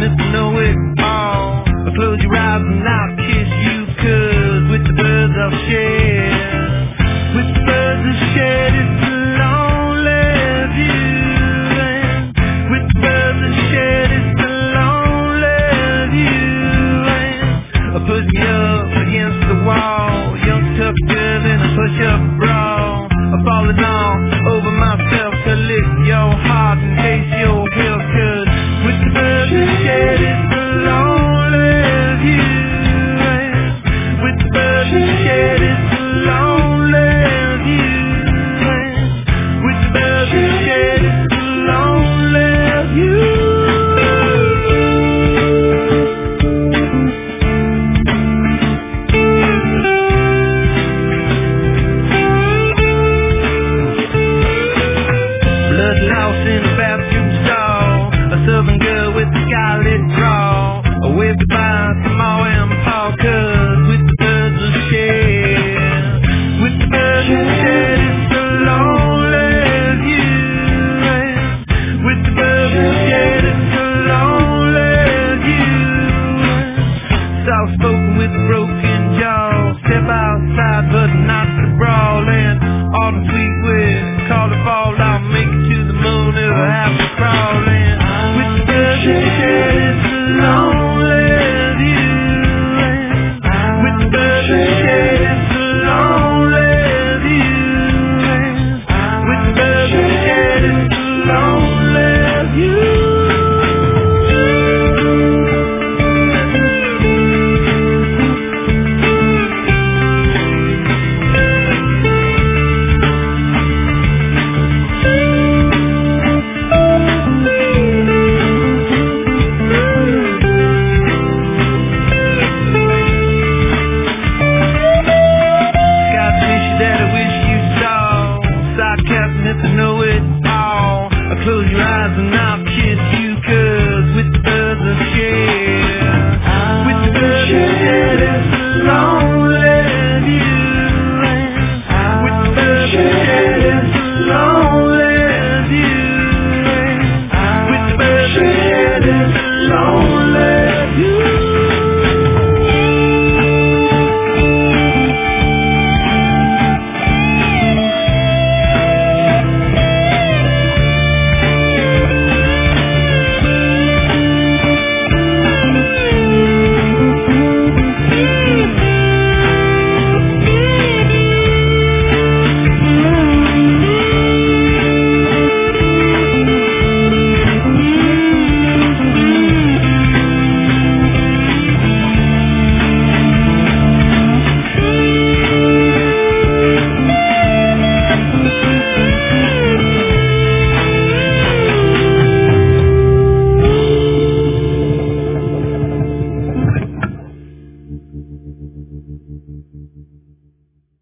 if you know it all. Close your eyes and I'll kiss you, 'cause with the birds I'll share. With the birds I'll share, it's a lonely view. And with the birds I'll share, it's a lonely view. And I put me up against the wall, young tough girl in a push-up bra. I'm falling all over myself to lift your heart and taste your hill, 'cause with the birds I'll share, it's a lonely view. With the birds I'll share, it's a lonely view. With the birds I'll share, it's a lonely view. Blood lost in a bathroom stall, a southern girl with a scarlet draw, waved by some M-Paul, 'cause with the birds will share. With the birds will share, it's a lonely view. With the birds will share, it's a lonely view. Soft spoken with a broken jaw, step outside but not to brawl. And autumn sweet wind, call the fall, I'll make it to the moon if I have to crawl. And with the birds will share, it's a lonely view. With the birds will share, it's a lonely view. With the birds will share, it's a lonely view. Close your eyes and I'll kiss you, 'cause with the birds I'll share. With the birds I'll share, it's a lonely view. With the birds I'll share, it's a lonely view. With the birds I'll share, it's a lonely